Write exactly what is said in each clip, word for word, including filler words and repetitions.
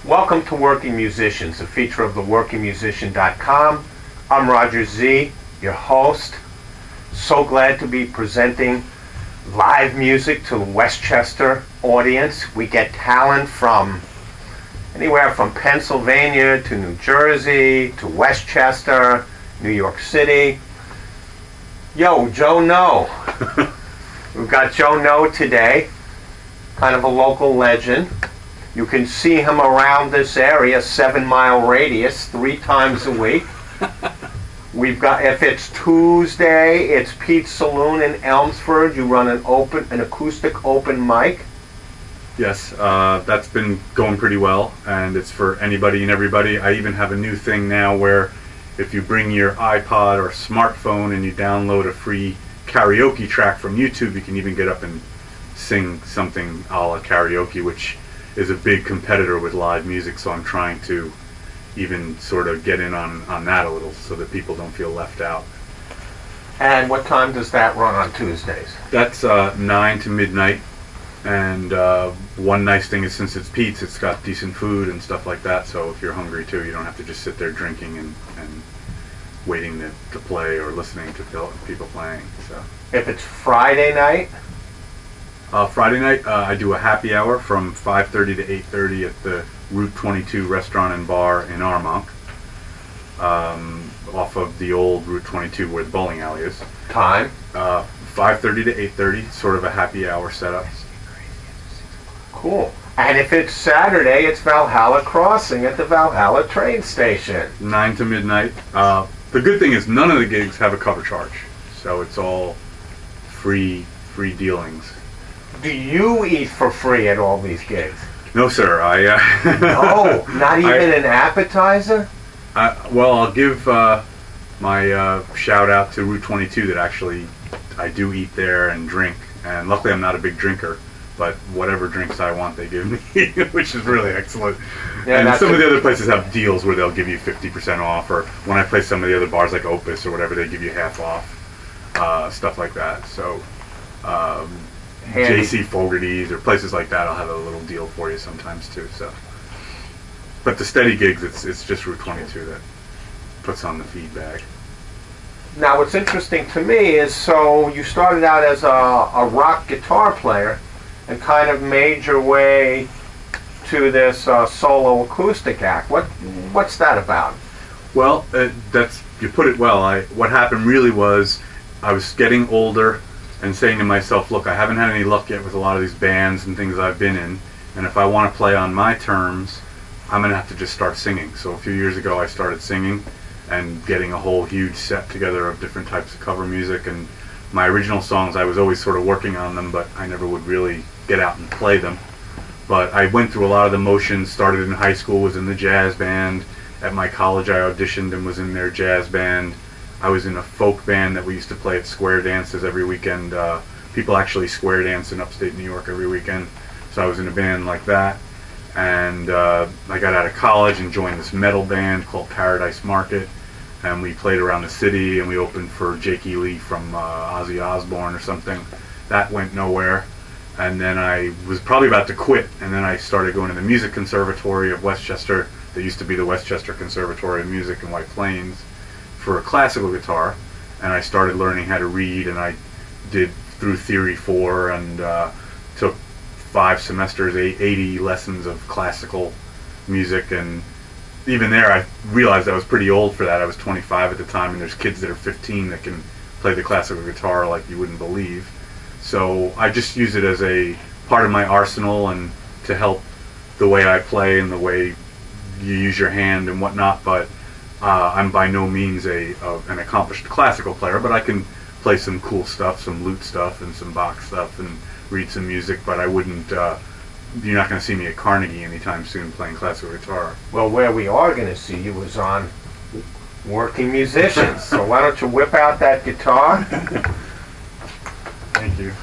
Welcome to Working Musicians, a feature of the working musician dot com. I'm Roger Z, your host. So glad to be presenting live music to the Westchester audience. We get talent from anywhere from Pennsylvania to New Jersey to Westchester, New York City. Yo, Joe No. We've got Joe No today, kind of a local legend. You can see him around this area, seven mile radius, three times a week. We've got, if it's Tuesday, it's Pete's Saloon in Elmsford. You run an open, an acoustic open mic. Yes, uh, that's been going pretty well, and it's for anybody and everybody. I even have a new thing now where if you bring your iPod or smartphone and you download a free karaoke track from YouTube, you can even get up and sing something a la karaoke, which is a big competitor with live music, so I'm trying to even sort of get in on, on that a little so that people don't feel left out. And what time does that run on Tuesdays? That's uh, nine to midnight, and uh, one nice thing is since it's Pete's, it's got decent food and stuff like that, so if you're hungry too, you don't have to just sit there drinking and, and waiting to, to play or listening to people playing. So if it's Friday night? Uh, Friday night, uh, I do a happy hour from five thirty to eight thirty at the Route twenty-two restaurant and bar in Armonk, um, off of the old Route twenty-two where the bowling alley is. Time? Uh, five thirty to eight thirty, sort of a happy hour setup. Cool. And if it's Saturday, it's Valhalla Crossing at the Valhalla train station. nine to midnight. Uh, the good thing is none of the gigs have a cover charge, so it's all free, free dealings. Do you eat for free at all these gigs? No, sir. I. Uh, no, not even I, an appetizer? I, well, I'll give uh, my uh, shout out to Route twenty-two that actually I do eat there and drink. And luckily I'm not a big drinker, but whatever drinks I want they give me, which is really excellent. Yeah, and some of the other places have deals where they'll give you fifty percent off, or when I play some of the other bars like Opus or whatever, they give you half off, uh, stuff like that. So. Um, J C Fogarty's or places like that, I'll have a little deal for you sometimes too. So, but the steady gigs, it's it's just Route twenty-two that puts on the feedback. Now, what's interesting to me is, so you started out as a, a rock guitar player, and kind of made your way to this uh, solo acoustic act. What what's that about? Well, uh, that's you put it well. I what happened really was I was getting older. And saying to myself, look, I haven't had any luck yet with a lot of these bands and things I've been in, and if I want to play on my terms, I'm going to have to just start singing. So a few years ago I started singing and getting a whole huge set together of different types of cover music, and my original songs, I was always sort of working on them, but I never would really get out and play them. But I went through a lot of the motions, started in high school, was in the jazz band. At my college I auditioned and was in their jazz band. I was in a folk band that we used to play at square dances every weekend. Uh, people actually square dance in upstate New York every weekend. So I was in a band like that. And uh, I got out of college and joined this metal band called Paradise Market. And we played around the city, and we opened for Jake E. Lee from uh, Ozzy Osbourne or something. That went nowhere. And then I was probably about to quit. And then I started going to the Music Conservatory of Westchester. That used to be the Westchester Conservatory of Music in White Plains, for a classical guitar, and I started learning how to read, and I did through Theory four and uh, took five semesters, eight, eighty lessons of classical music, and even there I realized I was pretty old for that. I was twenty-five at the time, and there's kids that are fifteen that can play the classical guitar like you wouldn't believe. So I just use it as a part of my arsenal and to help the way I play and the way you use your hand and whatnot, but Uh, I'm by no means a, a an accomplished classical player, but I can play some cool stuff, some lute stuff and some Bach stuff, and read some music, but I wouldn't, uh, you're not going to see me at Carnegie anytime soon playing classical guitar. Well, where we are going to see you is on Working Musicians, so why don't you whip out that guitar? Thank you.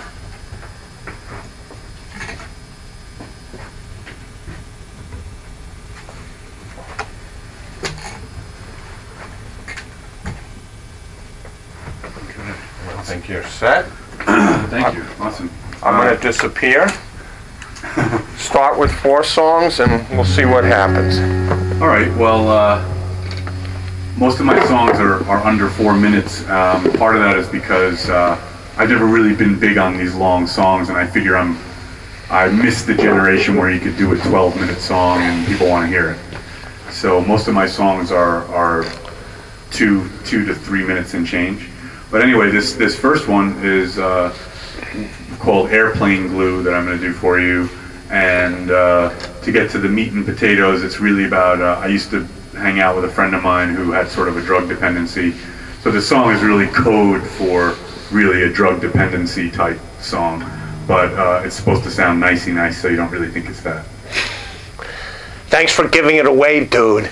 I think you're set. Thank you. Awesome. I'm uh, going to disappear. start with four songs and we'll see what happens. All right, well, uh, most of my songs are, are under four minutes. Um, part of that is because uh, I've never really been big on these long songs, and I figure I'm I missed the generation where you could do a twelve minute song and people want to hear it. So most of my songs are are two two to three minutes and change. But anyway, this this first one is uh, called Airplane Glue that I'm going to do for you. And uh, to get to the meat and potatoes, it's really about, uh, I used to hang out with a friend of mine who had sort of a drug dependency. So the song is really code for really a drug dependency type song. But uh, it's supposed to sound nicey nice, so you don't really think it's that. Thanks for giving it away, dude.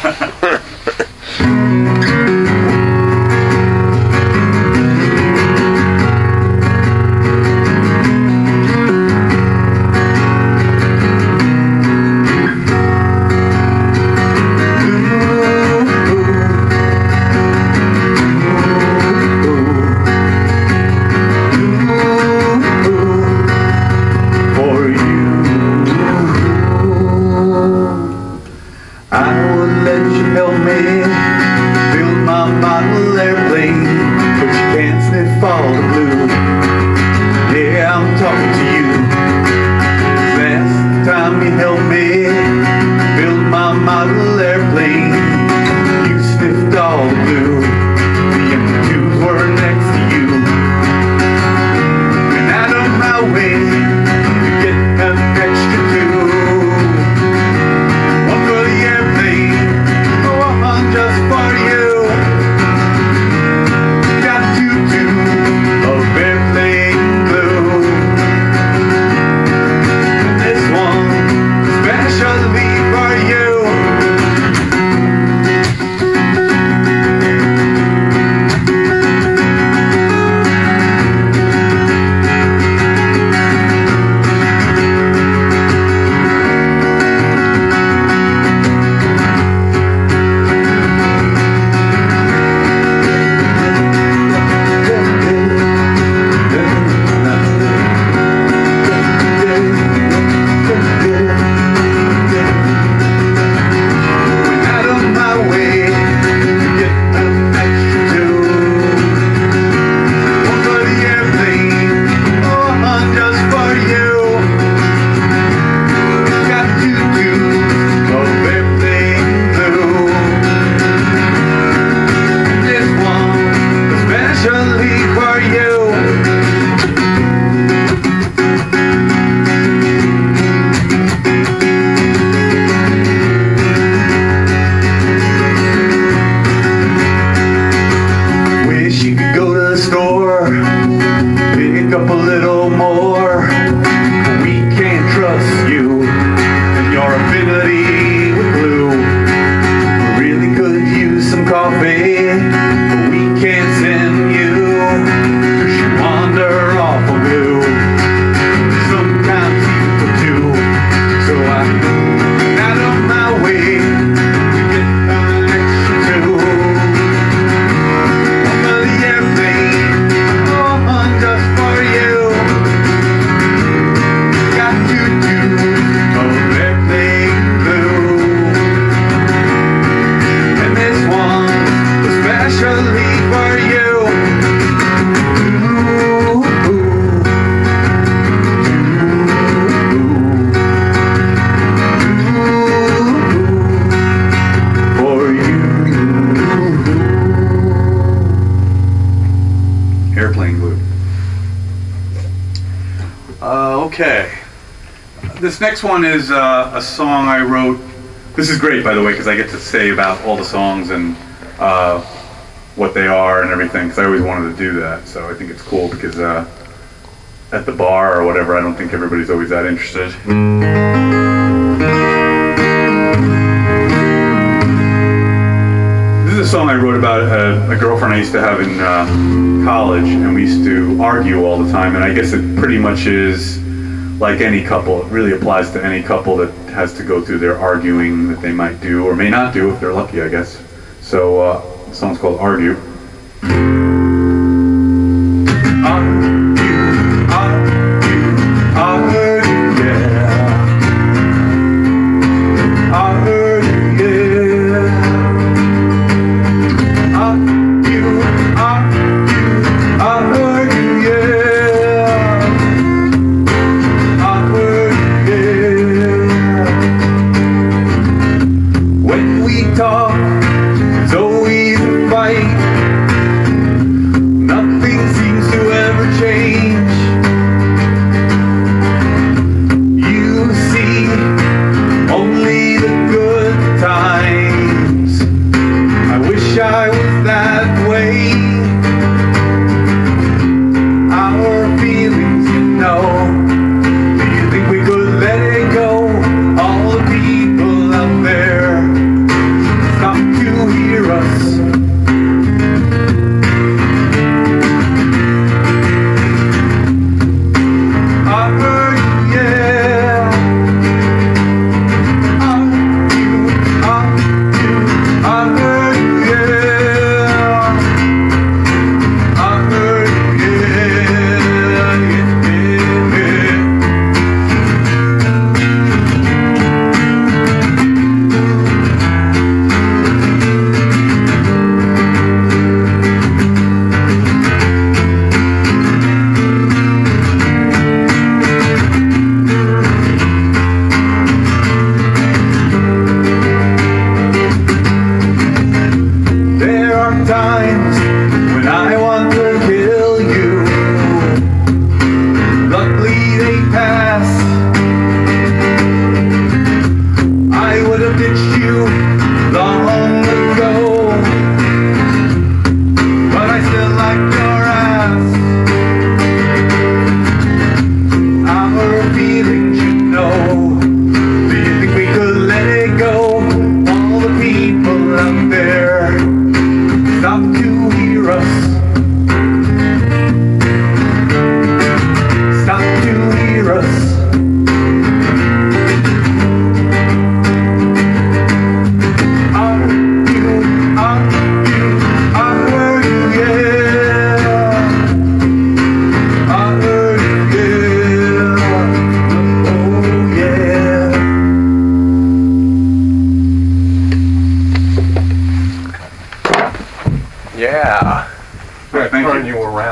This next one is uh, a song I wrote. This is great, by the way, because I get to say about all the songs and uh, what they are and everything, because I always wanted to do that. So I think it's cool because uh, at the bar or whatever, I don't think everybody's always that interested. This is a song I wrote about a, a girlfriend I used to have in uh, college, and we used to argue all the time, and I guess it pretty much is like any couple. It really applies to any couple that has to go through their arguing that they might do or may not do if they're lucky, I guess. So uh, the song's called Argue. Argue, argue, argue, yeah.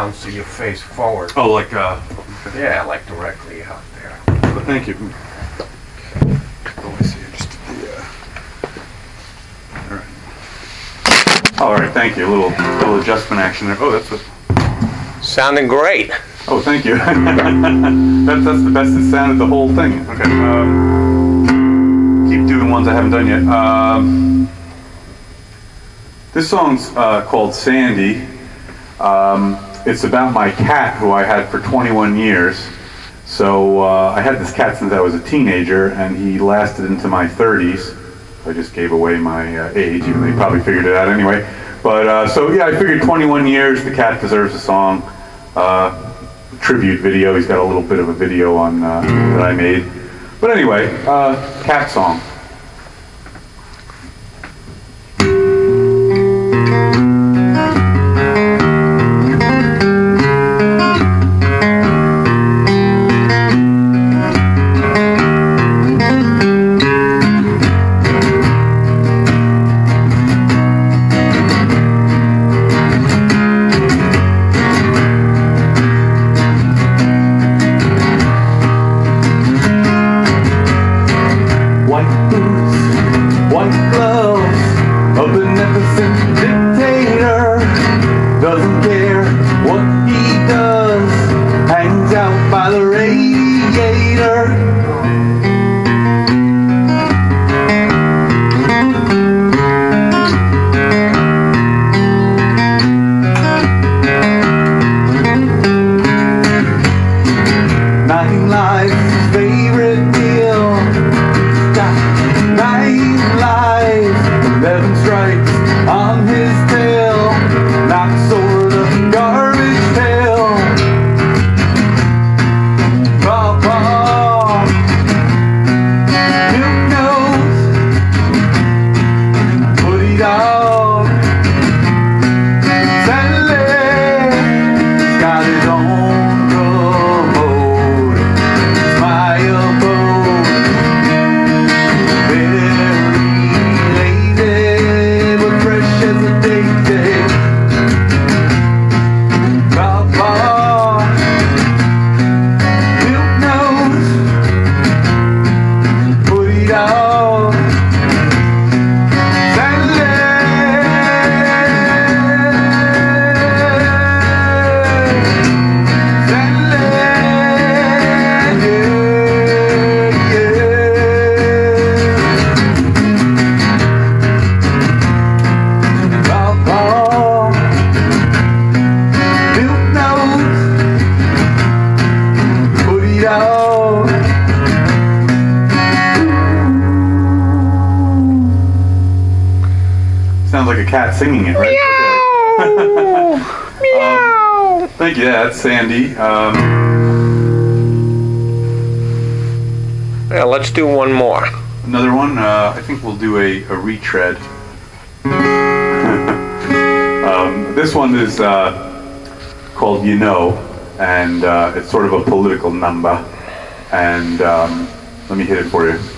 down so you face forward. Oh, like, uh... Yeah, like directly out there. Well, thank you. Let me see. Just the, uh... All right. All right, thank you. A little, little adjustment action there. Oh, that's a... Sounding great. Oh, thank you. that's, that's the best it sounded, the whole thing. Okay. Um, keep doing ones I haven't done yet. Um, this song's uh, called Sandy. Um, it's about my cat who I had for twenty-one years. So uh, I had this cat since I was a teenager, and he lasted into my thirties. I just gave away my uh, age, even though you probably figured it out anyway. But uh, so yeah, I figured twenty-one years, the cat deserves a song. Uh, tribute video. He's got a little bit of a video on uh, that I made. But anyway, uh, cat song. Sounds like a cat singing it, right? Meow! Okay. Meow! Um, thank you. Yeah, that's Sandy. Um, yeah, let's do one more. Another one. Uh, I think we'll do a, a retread. um, this one is uh, called You Know, and uh, it's sort of a political number. And um, let me hit it for you.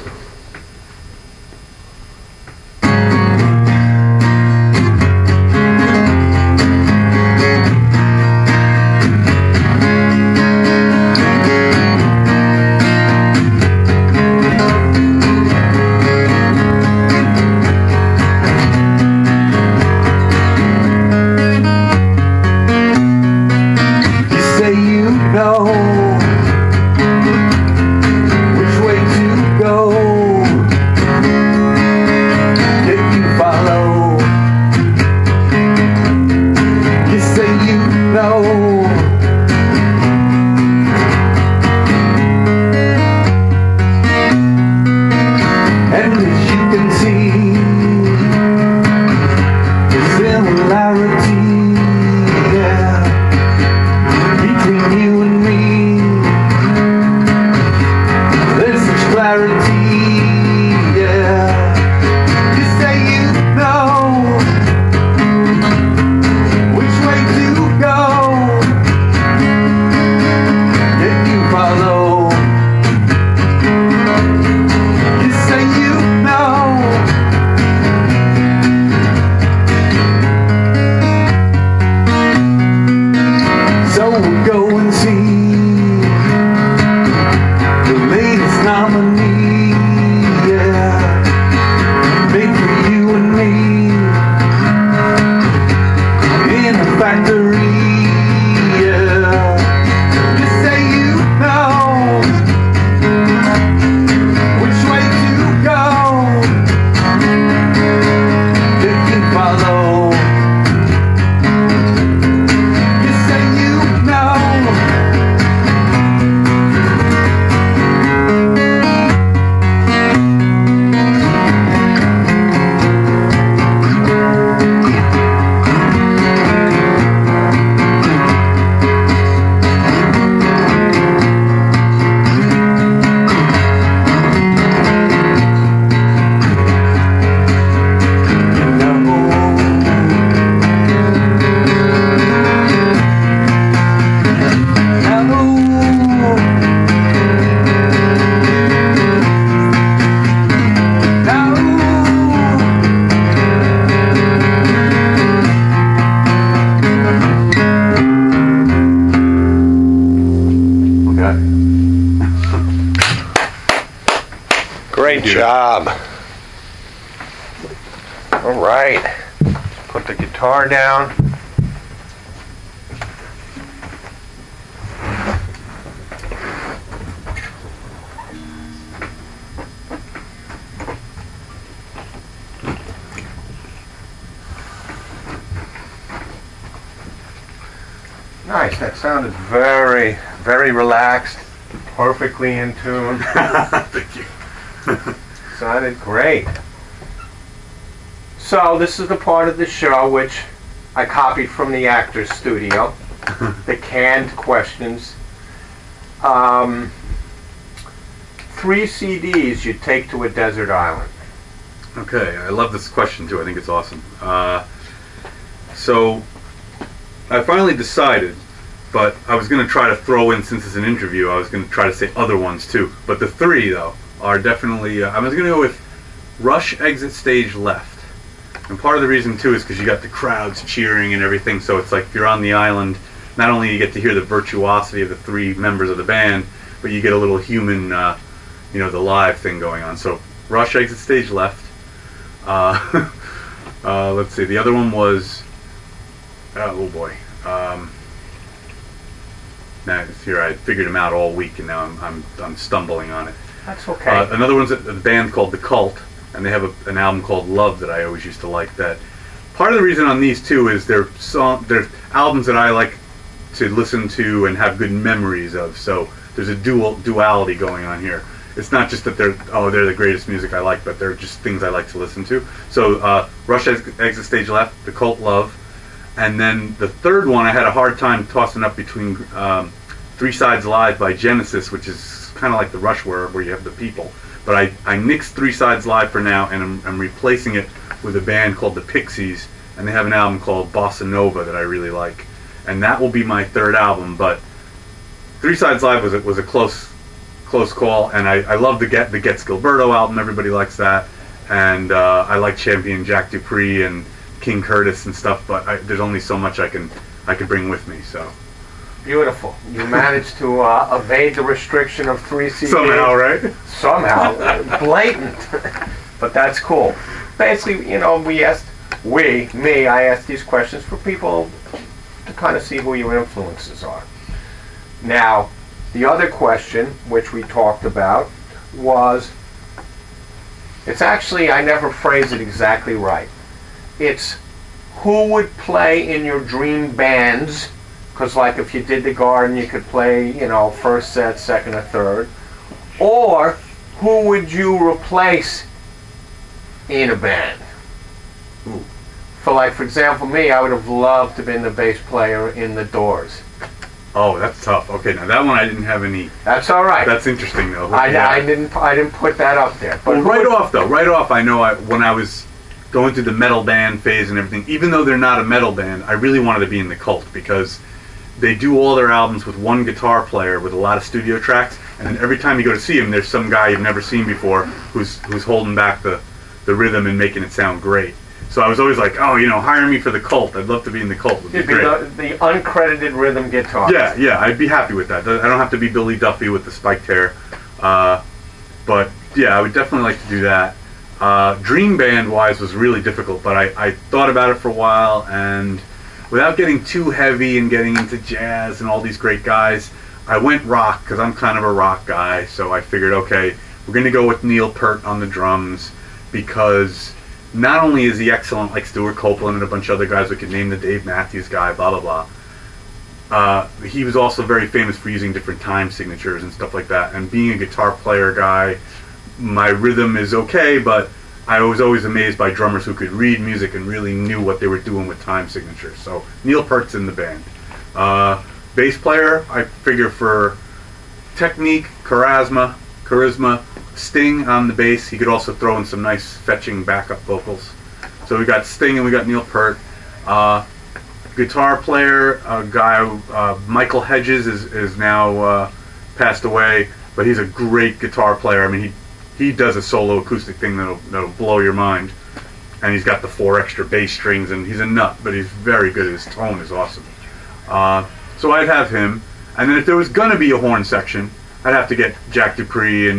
Which way to go? Great job. All right. Put the guitar down. Nice. That sounded very, very relaxed, perfectly in tune. Thank you. Sounded great. So this is the part of the show which I copied from the Actors Studio, the canned questions. Um, three C Ds you'd take to a desert island. Okay, I love this question too. I think it's awesome. Uh, so I finally decided, but I was going to try to throw in, since it's an interview, I was going to try to say other ones too. But the three, though, are definitely, uh, I was going to go with Rush, Exit Stage Left. And part of the reason too is because you got the crowds cheering and everything, so it's like if you're on the island, not only you get to hear the virtuosity of the three members of the band, but you get a little human, uh, you know, the live thing going on. So Rush, Exit Stage Left. Uh, uh, let's see, the other one was, oh boy. Um, now it's here, I figured them out all week, and now I'm I'm, I'm stumbling on it. That's okay. Uh, another one's a, a band called The Cult, and they have a, an album called Love that I always used to like. That part of the reason on these two is they're song, they're albums that I like to listen to and have good memories of. So there's a dual duality going on here. It's not just that they're oh they're the greatest music I like, but they're just things I like to listen to. So uh, Rush, Exit Stage Left, The Cult, Love. And then the third one, I had a hard time tossing up between um, Three Sides Live by Genesis, which is kind of like the Rush where, where you have the people. But I, I nixed Three Sides Live for now, and I'm, I'm replacing it with a band called the Pixies, and they have an album called Bossa Nova that I really like. And that will be my third album, but Three Sides Live was a, was a close close call, and I, I love the Get the Gets Gilberto album, everybody likes that, and uh, I like Champion Jack Dupree and King Curtis and stuff, but I, there's only so much I can I can bring with me. So beautiful. You managed to uh, evade the restriction of three C Ds. Somehow, right? Somehow. Blatant. But that's cool. Basically, you know, we asked, we, me, I asked these questions for people to kind of see who your influences are. Now, the other question, which we talked about, was, it's actually, I never phrased it exactly right. It's who would play in your dream bands, because like if you did the Garden, you could play, you know, first set, second or third, or who would you replace in a band? Ooh. For like, for example, me, I would have loved to have been the bass player in The Doors. Oh, that's tough. Okay, now that one I didn't have any. That's all right. That's interesting though. I, yeah. I didn't I didn't put that up there. But well, right would, off though, right off, I know I, when I was going through the metal band phase and everything, even though they're not a metal band, I really wanted to be in The Cult because they do all their albums with one guitar player with a lot of studio tracks, and then every time you go to see them, there's some guy you've never seen before who's who's holding back the, the rhythm and making it sound great. So I was always like, oh, you know, hire me for The Cult. I'd love to be in The Cult. It would be You'd be great. the, the uncredited rhythm guitarist. Yeah, yeah, I'd be happy with that. I don't have to be Billy Duffy with the spiked hair. Uh, but, yeah, I would definitely like to do that. Uh, Dream Band-wise was really difficult, but I, I thought about it for a while, and without getting too heavy and getting into jazz and all these great guys, I went rock, because I'm kind of a rock guy, so I figured, okay, we're going to go with Neil Peart on the drums, because not only is he excellent, like Stuart Copeland and a bunch of other guys, we could name the Dave Matthews guy, blah, blah, blah. Uh, he was also very famous for using different time signatures and stuff like that. And being a guitar player guy, my rhythm is okay, but I was always amazed by drummers who could read music and really knew what they were doing with time signatures. So Neil Peart's in the band. Uh, bass player, I figure for technique, charisma, charisma, Sting on the bass. He could also throw in some nice fetching backup vocals. So we got Sting and we got Neil Peart. Uh, guitar player, a guy, uh, Michael Hedges is, is now uh, passed away, but he's a great guitar player. I mean, he he does a solo acoustic thing that'll, that'll blow your mind. And he's got the four extra bass strings, and he's a nut, but he's very good. His tone is awesome. Uh, so I'd have him. And then if there was going to be a horn section, I'd have to get Jack Dupree and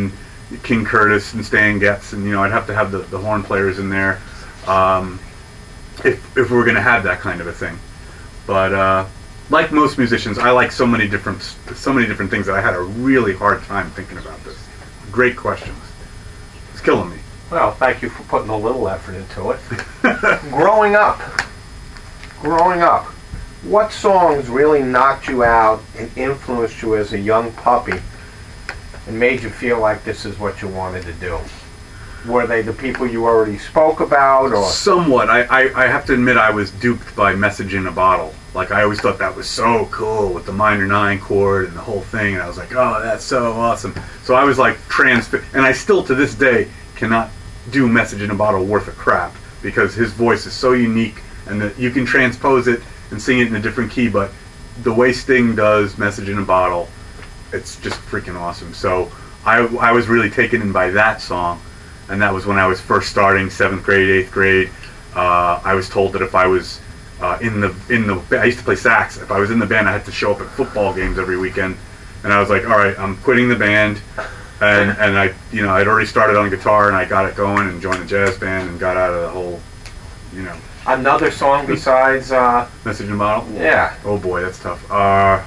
King Curtis and Stan Getz, and you know I'd have to have the, the horn players in there um, if if we were going to have that kind of a thing. But uh, like most musicians, I like so many different so many different things that I had a really hard time thinking about this. Great questions. It's killing me. Well, thank you for putting a little effort into it. Growing up, growing up, what songs really knocked you out and influenced you as a young puppy and made you feel like this is what you wanted to do? Were they the people you already spoke about, or? Somewhat. I, I, I have to admit I was duped by Message in a Bottle. Like, I always thought that was so cool with the minor nine chord and the whole thing, and I was like, oh, that's so awesome. So I was like trans, and I still to this day cannot do Message in a Bottle worth a crap, because his voice is so unique, and that you can transpose it and sing it in a different key, but the way Sting does Message in a Bottle, it's just freaking awesome. So I, I was really taken in by that song. And that was when I was first starting seventh grade, eighth grade. Uh, I was told that if I was uh, in the in the I used to play sax. If I was in the band, I had to show up at football games every weekend. And I was like, all right, I'm quitting the band. And and I you know I'd already started on guitar, and I got it going and joined the jazz band and got out of the whole you know. Another song besides uh, Message in a Bottle? Yeah. Oh boy, that's tough. Uh,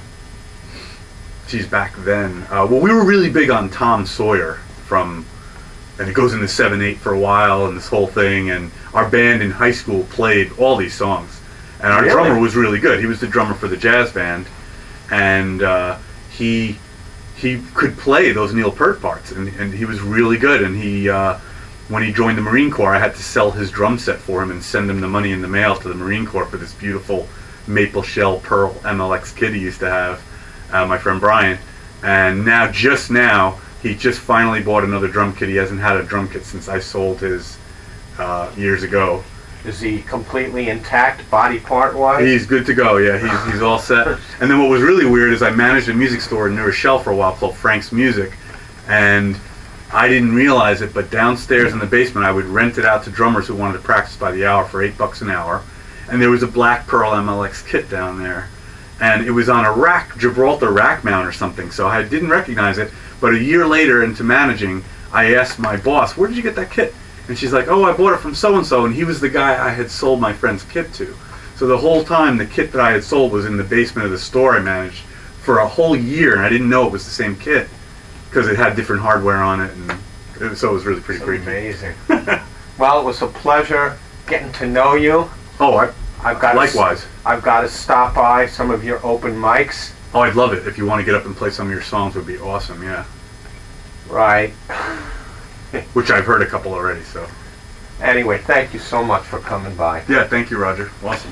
geez, back then. Uh, well, we were really big on Tom Sawyer from. And it goes into seven eight for a while and this whole thing, and our band in high school played all these songs, and our really? drummer was really good. He was the drummer for the jazz band, and uh, he he could play those Neil Peart parts, and, and he was really good. And he uh, when he joined the Marine Corps, I had to sell his drum set for him and send him the money in the mail to the Marine Corps for this beautiful maple shell pearl M L X kit he used to have, uh, my friend Brian. And now, just now, he just finally bought another drum kit. He hasn't had a drum kit since I sold his uh, years ago. Is he completely intact, body part-wise? He's good to go, yeah. He's, he's all set. And then what was really weird is I managed a music store in New Rochelle for a while called Frank's Music. And I didn't realize it, but downstairs in the basement I would rent it out to drummers who wanted to practice by the hour for eight bucks an hour. And there was a black pearl M L X kit down there. And it was on a rack, Gibraltar rack mount or something, so I didn't recognize it. But a year later into managing, I asked my boss, where did you get that kit? And she's like, oh, I bought it from so-and-so, and he was the guy I had sold my friend's kit to. So the whole time, the kit that I had sold was in the basement of the store I managed for a whole year, and I didn't know it was the same kit, because it had different hardware on it, and it was, so it was really pretty creepy. Amazing. Well, it was a pleasure getting to know you. Oh, I, I've got likewise. To, I've got to stop by some of your open mics. Oh, I'd love it. If you want to get up and play some of your songs, would be awesome, yeah. Right. Which I've heard a couple already, so. Anyway, thank you so much for coming by. Yeah, thank you, Roger. Awesome.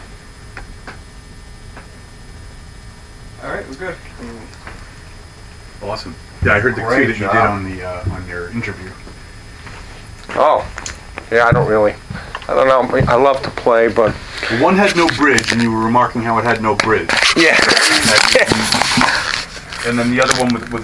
All right, we're good. Awesome. Yeah, I heard the Great two that you job. did on the uh, on your interview. Oh, yeah, I don't really, I don't know, I love to play, but... One had no bridge, and you were remarking how it had no bridge. Yeah. And then the other one with, with